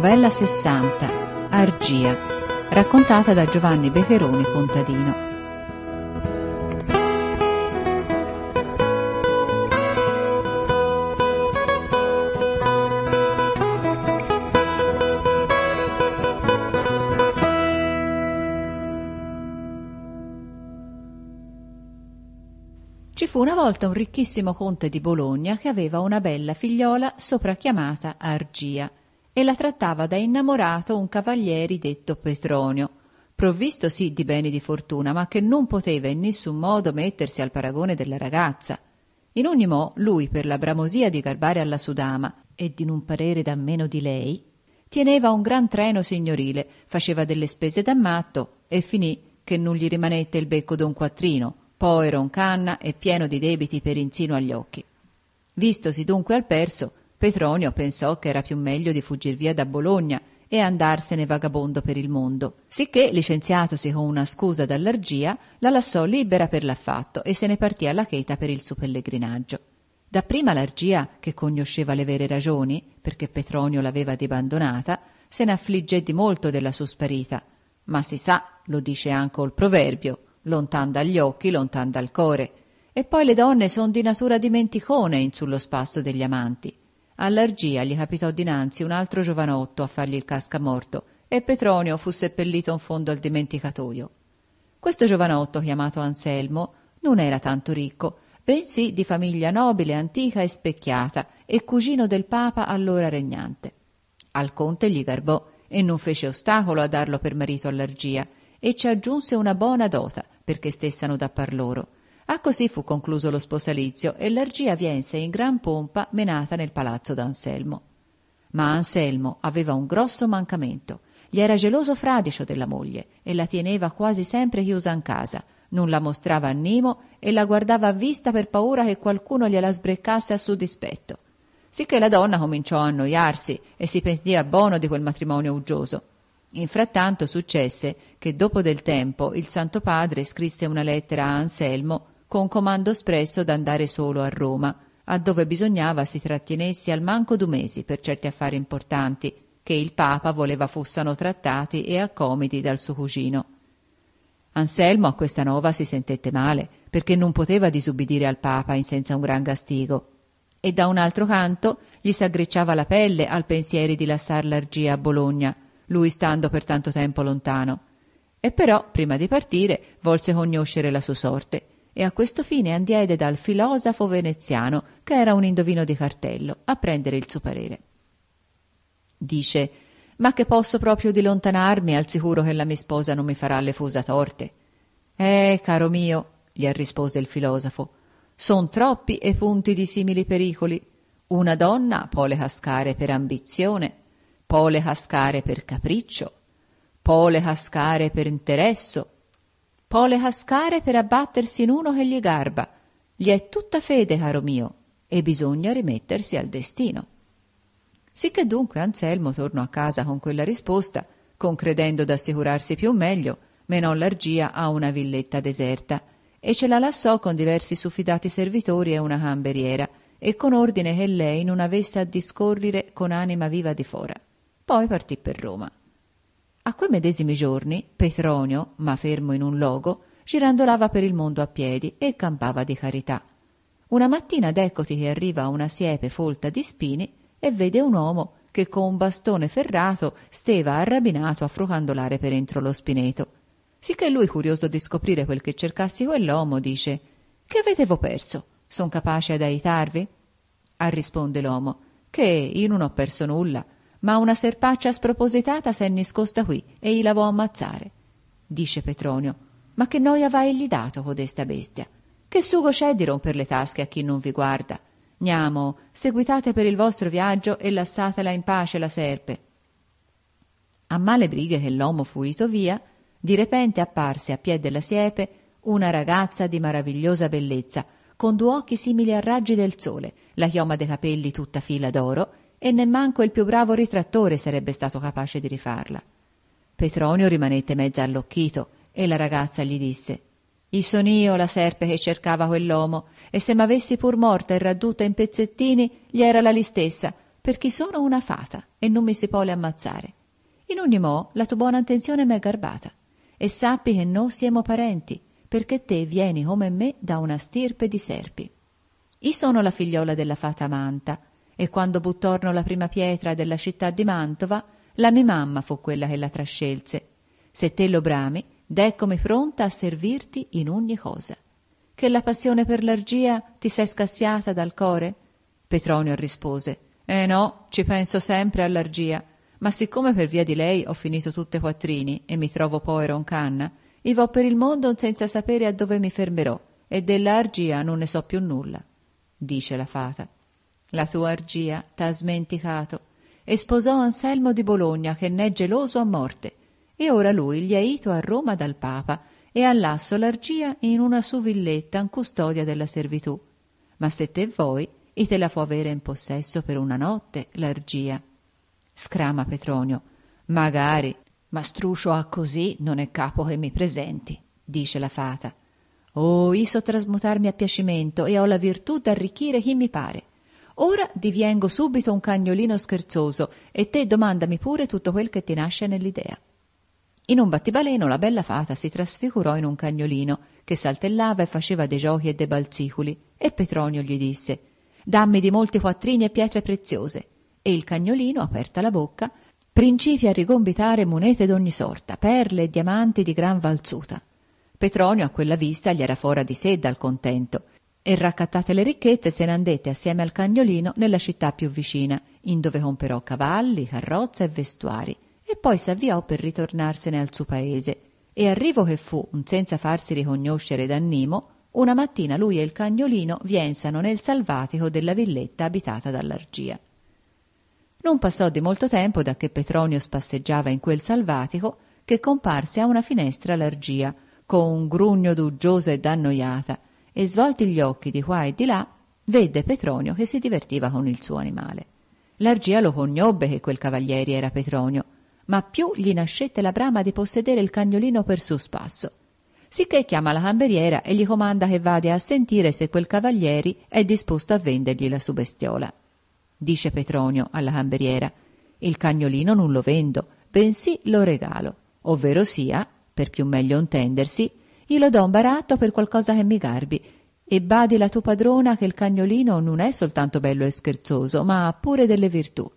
Novella 60. Argia, raccontata da Giovanni Becheroni contadino. Ci fu una volta un ricchissimo conte di Bologna che aveva una bella figliola soprachiamata Argia e la trattava da innamorato un cavaliere detto Petronio, provvisto sì di beni di fortuna, ma che non poteva in nessun modo mettersi al paragone della ragazza. In ogni mo lui, per la bramosia di garbare alla sudama e di non parere da meno di lei, tieneva un gran treno signorile, faceva delle spese da matto e finì che non gli rimanette il becco d'un quattrino, povero un canna e pieno di debiti per insino agli occhi. Vistosi dunque al perso, Petronio pensò che era più meglio di fuggir via da Bologna e andarsene vagabondo per il mondo, sicché, licenziatosi con una scusa dall'Argia, la lasciò libera per l'affatto e se ne partì alla cheta per il suo pellegrinaggio. Dapprima l'Argia, che conosceva le vere ragioni, perché Petronio l'aveva abbandonata, se ne affliggé di molto della sua sparita, ma si sa, lo dice anche il proverbio, lontan dagli occhi, lontan dal core, e poi le donne son di natura dimenticone in sullo spasso degli amanti. All'Argia gli capitò dinanzi un altro giovanotto a fargli il cascamorto e Petronio fu seppellito in fondo al dimenticatoio. Questo giovanotto, chiamato Anselmo, non era tanto ricco, bensì di famiglia nobile, antica e specchiata, e cugino del papa allora regnante. Al conte gli garbò e non fece ostacolo a darlo per marito all'Argia e ci aggiunse una buona dota perché stessero da par loro. A così fu concluso lo sposalizio e l'Argia viense in gran pompa menata nel palazzo d'Anselmo. Ma Anselmo aveva un grosso mancamento. Gli era geloso fradicio della moglie e la teneva quasi sempre chiusa in casa, non la mostrava a Nimo e la guardava a vista per paura che qualcuno gliela sbreccasse a suo dispetto. Sicché la donna cominciò a annoiarsi e si pentiva buono di quel matrimonio uggioso. Infrattanto successe che dopo del tempo il Santo Padre scrisse una lettera a Anselmo con comando espresso d'andare solo a Roma, a dove bisognava si trattenessi al manco 2 mesi per certi affari importanti che il Papa voleva fossero trattati e accomiti dal suo cugino. Anselmo a questa nova si sentette male, perché non poteva disubbidire al Papa in senza un gran gastigo, e da un altro canto gli s'aggrecciava la pelle al pensieri di lasciar l'Argia a Bologna, lui stando per tanto tempo lontano. E però, prima di partire, volse conoscere la sua sorte, e a questo fine andiede dal filosofo veneziano, che era un indovino di cartello, a prendere il suo parere. Dice: «Ma che posso proprio di lontanarmi al sicuro che la mia sposa non mi farà le fusa torte?» Caro mio», gli rispose il filosofo, «son troppi e punti di simili pericoli. Una donna può le cascare per ambizione, può le cascare per capriccio, può le cascare per interesso, può le cascare per abbattersi in uno che gli garba. Gli è tutta fede, caro mio, e bisogna rimettersi al destino». Sicché dunque Anselmo tornò a casa con quella risposta, concredendo d'assicurarsi più meglio, menò l'Argia a una villetta deserta e ce la lasciò con diversi suffidati servitori e una camberiera, e con ordine che lei non avesse a discorrere con anima viva di fora. Poi partì per Roma. A quei medesimi giorni Petronio, ma fermo in un logo, girandolava per il mondo a piedi e campava di carità. Una mattina d'eccoti che arriva a una siepe folta di spini e vede un uomo che con un bastone ferrato steva arrabinato a frocandolare per entro lo spineto. Sicché lui, curioso di scoprire quel che cercassi quell'uomo, dice: «Che avete vo perso? Son capace ad aiutarvi?» A risponde l'uomo: «Che io non ho perso nulla, ma una serpaccia spropositata s'è nascosta qui e gli la vo ammazzare». Dice Petronio: «Ma che noia va egli dato codesta bestia? Che sugo c'è di romper le tasche a chi non vi guarda? Niamo, seguitate per il vostro viaggio e lasciatela in pace la serpe». A male brighe che l'uomo fu ito via, di repente apparse a piè della siepe una ragazza di maravigliosa bellezza, con 2 occhi simili a raggi del sole, la chioma dei capelli tutta fila d'oro, e nemmanco il più bravo ritrattore sarebbe stato capace di rifarla. Petronio rimanette mezza allocchito e la ragazza gli disse: «I son io la serpe che cercava quell'uomo, e se m'avessi pur morta e radduta in pezzettini, gli era la li stessa, perché sono una fata e non mi si vuole ammazzare. In ogni mo la tua buona intenzione m'è garbata, e sappi che no siamo parenti, perché te vieni come me da una stirpe di serpi. Io sono la figliola della fata Manta, e quando buttorno la prima pietra della città di Mantova, la mia mamma fu quella che la trascelse. Se te lo brami, d'eccomi pronta a servirti in ogni cosa. Che la passione per l'argia ti sei scassiata dal core? Petronio rispose: no, ci penso sempre all'argia, ma siccome per via di lei ho finito tutte quattrini e mi trovo poi roncanna, io vo per il mondo senza sapere a dove mi fermerò, e della argia non ne so più nulla. Dice la fata: la tua argia t'ha smenticato, e sposò Anselmo di Bologna, che n'è geloso a morte, e ora lui gli è ito a Roma dal Papa, e ha lasso l'argia in una su villetta in custodia della servitù. Ma se te vuoi, e te la può avere in possesso per una notte l'argia. Scrama Petronio: magari, ma struscio a così non è capo che mi presenti. Dice la fata: oh, io so trasmutarmi a piacimento e ho la virtù d'arricchire chi mi pare. Ora diviengo subito un cagnolino scherzoso, e te domandami pure tutto quel che ti nasce nell'idea. In un battibaleno la bella fata si trasfigurò in un cagnolino che saltellava e faceva dei giochi e dei balziculi, e Petronio gli disse: dammi di molti quattrini e pietre preziose. E il cagnolino, aperta la bocca, principia a rigombitare monete d'ogni sorta, perle e diamanti di gran valzuta. Petronio a quella vista gli era fora di sé dal contento, e raccattate le ricchezze se ne andette assieme al cagnolino nella città più vicina, in dove comperò cavalli, carrozza e vestuari, e poi s'avviò per ritornarsene al suo paese. E arrivo che fu, senza farsi riconoscere da Nimo, una mattina lui e il cagnolino viensano nel salvatico della villetta abitata dall'argia. Non passò di molto tempo da che Petronio spasseggiava in quel salvatico che comparse a una finestra l'argia, con un grugno duggiosa e dannoiata, e svolti gli occhi di qua e di là, vede Petronio che si divertiva con il suo animale. L'argia lo conobbe che quel cavalieri era Petronio, ma più gli nascette la brama di possedere il cagnolino per suo spasso. Sicché chiama la camberiera e gli comanda che vada a sentire se quel cavalieri è disposto a vendergli la sua bestiola. Dice Petronio alla camberiera: il cagnolino non lo vendo, bensì lo regalo, ovvero sia, per più meglio intendersi, io lo do un baratto per qualcosa che mi garbi, e badi la tua padrona che il cagnolino non è soltanto bello e scherzoso, ma ha pure delle virtù.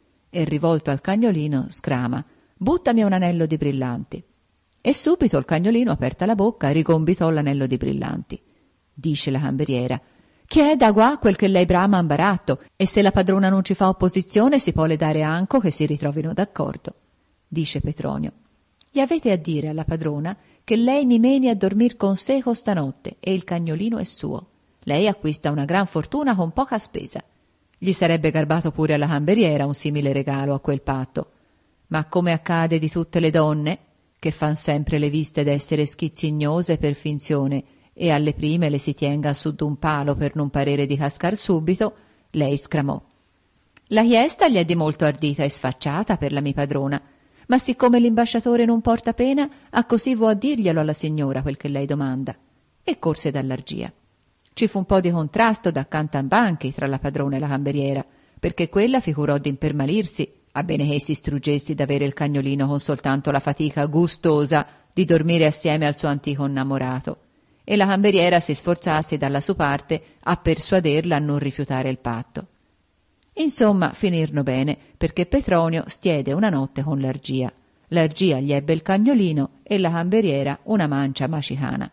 E rivolto al cagnolino scrama: buttami un anello di brillanti. E subito il cagnolino, aperta la bocca, rigombitò l'anello di brillanti. Dice la camberiera: che è da qua quel che lei brama un baratto, e se la padrona non ci fa opposizione si può le dare anco che si ritrovino d'accordo. Dice Petronio: gli avete a dire alla padrona che lei mi meni a dormir con sé stanotte, e il cagnolino è suo. Lei acquista una gran fortuna con poca spesa. Gli sarebbe garbato pure alla camberiera un simile regalo a quel patto, ma come accade di tutte le donne, che fan sempre le viste d'essere schizzignose per finzione, e alle prime le si tienga su d'un palo per non parere di cascar subito, lei scramò: la chiesta gli è di molto ardita e sfacciata per la mia padrona, ma siccome l'imbasciatore non porta pena, a così vo a dirglielo alla signora quel che lei domanda. E corse dall'argia. Ci fu un po' di contrasto da cantambanchi tra la padrona e la camberiera, perché quella figurò d'impermalirsi, a bene che si struggessi d'avere il cagnolino con soltanto la fatica gustosa di dormire assieme al suo antico innamorato, e la camberiera si sforzasse dalla sua parte a persuaderla a non rifiutare il patto. Insomma, finirono bene, perché Petronio stiede una notte con l'argia. L'argia gli ebbe il cagnolino e la camberiera una mancia macicana.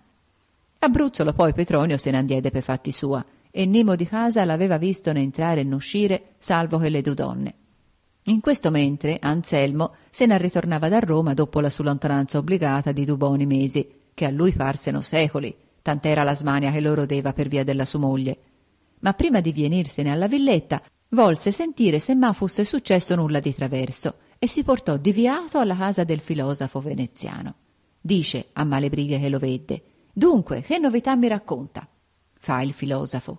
A Bruzzolo poi Petronio se ne andiede per fatti sua, e Nimo di casa l'aveva visto ne entrare e ne uscire, salvo che le due donne. In questo mentre Anselmo se ne ritornava da Roma dopo la sua lontananza obbligata di 2 buoni mesi, che a lui parseno secoli, tant'era la smania che lo rodeva per via della sua moglie. Ma prima di venirsene alla villetta volse sentire se mai fosse successo nulla di traverso, e si portò diviato alla casa del filosofo veneziano. Dice a Malebrighe che lo vedde: dunque, che novità mi racconta? Fa il filosofo: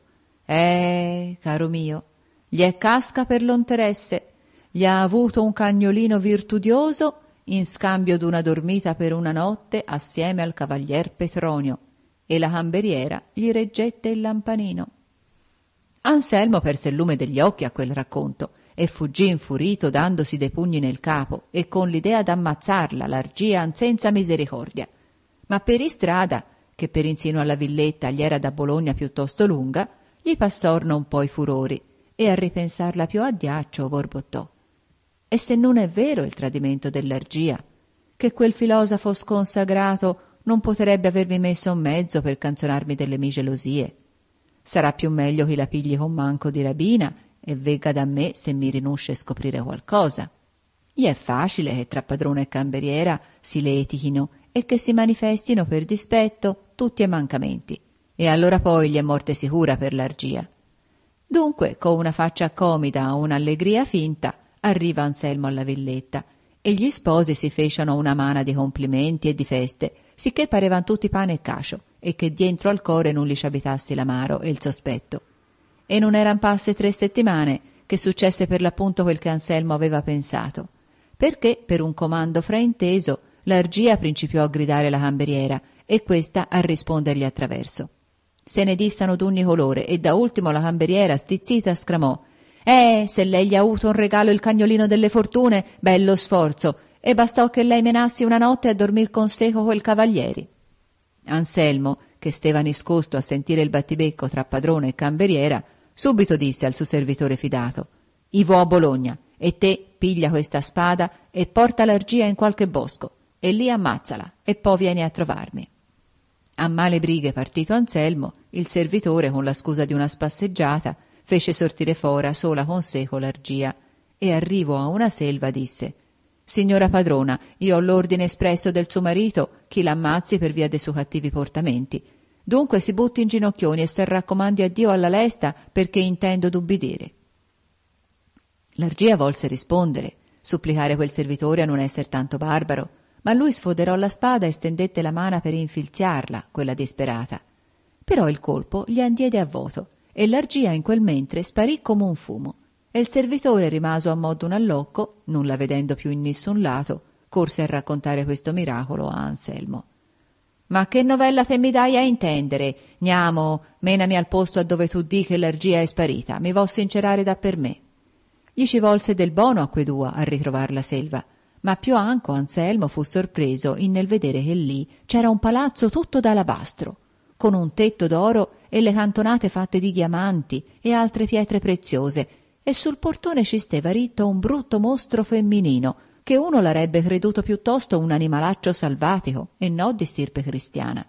caro mio, gli è casca per l'interesse, gli ha avuto un cagnolino virtudioso in scambio d'una dormita per una notte assieme al cavalier Petronio, e la camberiera gli reggette il lampanino. Anselmo perse il lume degli occhi a quel racconto e fuggì infurito dandosi dei pugni nel capo e con l'idea d'ammazzarla l'Argia senza misericordia. Ma per istrada, che per insino alla villetta gli era da Bologna piuttosto lunga, gli passorno un po' i furori e a ripensarla più addiaccio borbottò: e se non è vero il tradimento dell'Argia, che quel filosofo sconsacrato non potrebbe avermi messo in mezzo per canzonarmi delle mie gelosie? Sarà più meglio che la pigli con manco di rapina e vegga da me se mi rinusce scoprire qualcosa. Gli è facile che tra padrone e camberiera si letichino e che si manifestino per dispetto tutti i mancamenti, e allora poi gli è morte sicura per l'Argia. Dunque, con una faccia comida o un'allegria finta, arriva Anselmo alla villetta e gli sposi si fecero una mana di complimenti e di feste, sicché parevan tutti pane e cacio, e che dietro al core non li ci abitasse l'amaro e il sospetto. E non eran passe 3 settimane che successe per l'appunto quel che Anselmo aveva pensato, perché per un comando frainteso l'Argia principiò a gridare la camberiera e questa a rispondergli attraverso. Se ne dissano d'ogni colore e da ultimo la camberiera stizzita sclamò: se lei gli ha avuto un regalo il cagnolino delle fortune, bello sforzo, e bastò che lei menassi una notte a dormir con seco quel cavalieri. Anselmo, che steva nascosto a sentire il battibecco tra padrone e camberiera, subito disse al suo servitore fidato: «I vo a Bologna, e te piglia questa spada e porta l'Argia in qualche bosco, e lì ammazzala, e poi vieni a trovarmi». A male brighe partito Anselmo, il servitore, con la scusa di una spasseggiata, fece sortire fora sola con seco l'Argia, e arrivo a una selva disse: «Signora padrona, io ho l'ordine espresso del suo marito chi l'ammazzi per via dei suoi cattivi portamenti. Dunque si butti in ginocchioni e si raccomandi a Dio alla lesta, perché intendo d'ubbidire». L'Argia volse rispondere, supplicare quel servitore a non esser tanto barbaro, ma lui sfoderò la spada e stendette la mano per infilziarla, quella disperata. Però il colpo gli andiede a vuoto e l'Argia in quel mentre sparì come un fumo, e il servitore, rimaso a modo un allocco, non la vedendo più in nessun lato, corse a raccontare questo miracolo a Anselmo. «Ma che novella te mi dai a intendere? Gnamo, menami al posto a dove tu di che l'Argia è sparita, mi vo sincerare da per me». Gli ci volse del bono a quei due a ritrovar la selva, ma più anco Anselmo fu sorpreso nel vedere che lì c'era un palazzo tutto d'alabastro, con un tetto d'oro e le cantonate fatte di diamanti e altre pietre preziose, e sul portone ci steva ritto un brutto mostro femminino, che uno l'arebbe creduto piuttosto un animalaccio salvatico e no di stirpe cristiana.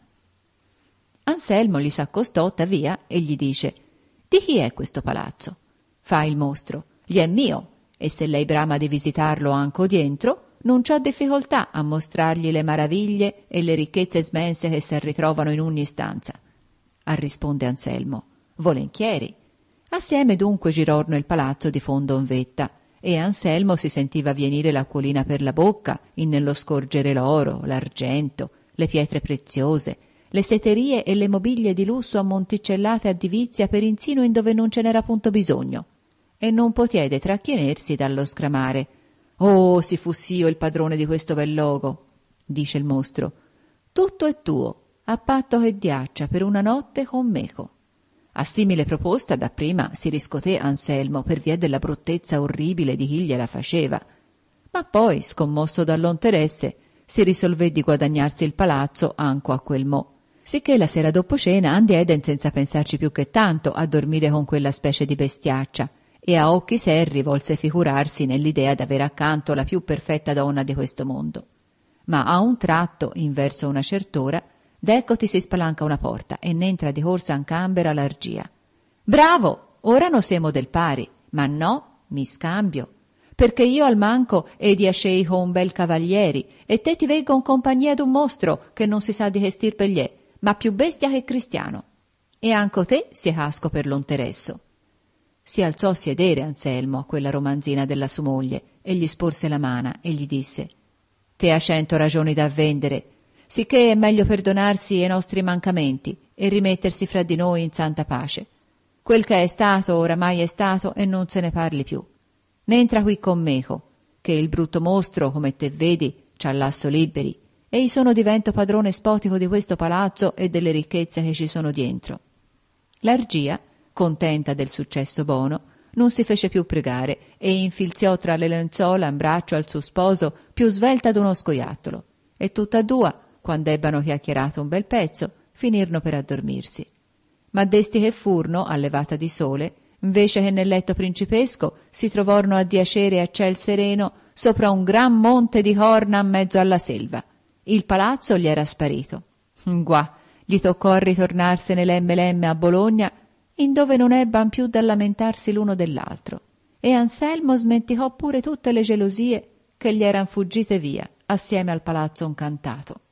Anselmo gli s'accostò via e gli dice: «Di chi è questo palazzo?» Fa il mostro: «Gli è mio, e se lei brama di visitarlo anco dientro, non c'ho difficoltà a mostrargli le maraviglie e le ricchezze smense che si ritrovano in ogni stanza». Risponde Anselmo: «Volentieri». Assieme dunque girorno il palazzo di fondo in vetta, e Anselmo si sentiva venire l'acquolina per la bocca nello scorgere l'oro, l'argento, le pietre preziose, le seterie e le mobilie di lusso ammonticellate a divizia per insino in dove non ce n'era punto bisogno, e non potiede trattenersi dallo scramare: «Oh, si fossi io il padrone di questo bel logo!» Dice il mostro: «Tutto è tuo, a patto che diaccia per una notte con meco». A simile proposta dapprima si riscoté Anselmo per via della bruttezza orribile di chi gliela faceva, ma poi, scommosso dall'interesse, si risolvé di guadagnarsi il palazzo anco a quel mo', sicché la sera dopo cena andieden senza pensarci più che tanto a dormire con quella specie di bestiaccia, e a occhi serri volse figurarsi nell'idea d'avere accanto la più perfetta donna di questo mondo. Ma a un tratto, in verso una cert'ora, d'eccoti si spalanca una porta e n'entra di corsa in cambera l'Argia. «Bravo, ora no siamo del pari, ma no, mi scambio, perché io al manco edi a sceico un bel cavalieri e te ti veggo in compagnia d'un mostro che non si sa di che stirpe gli è, ma più bestia che cristiano, e anco te si casco per l'interesso». Si alzò a sedere Anselmo a quella romanzina della sua moglie e gli sporse la mano e gli disse: «Te ha 100 ragioni da vendere, sicché è meglio perdonarsi i nostri mancamenti e rimettersi fra di noi in santa pace. Quel che è stato oramai è stato e non se ne parli più. Ne entra qui con meco, che il brutto mostro, come te vedi, c'ha l'asso liberi, e io sono divento padrone spotico di questo palazzo e delle ricchezze che ci sono dientro». L'Argia, contenta del successo bono, non si fece più pregare e infilziò tra le lenzuola in braccio al suo sposo più svelta d'uno scoiattolo, e tutta due, quando ebbano chiacchierato un bel pezzo, finirono per addormirsi. Ma desti che furono, a levata di sole, invece che nel letto principesco, si trovarono a diacere a ciel sereno sopra un gran monte di corna in mezzo alla selva. Il palazzo gli era sparito. Guà, gli toccò a ritornarsene lemme lemme a Bologna, in dove non ebban più da lamentarsi l'uno dell'altro, e Anselmo smenticò pure tutte le gelosie che gli eran fuggite via assieme al palazzo incantato.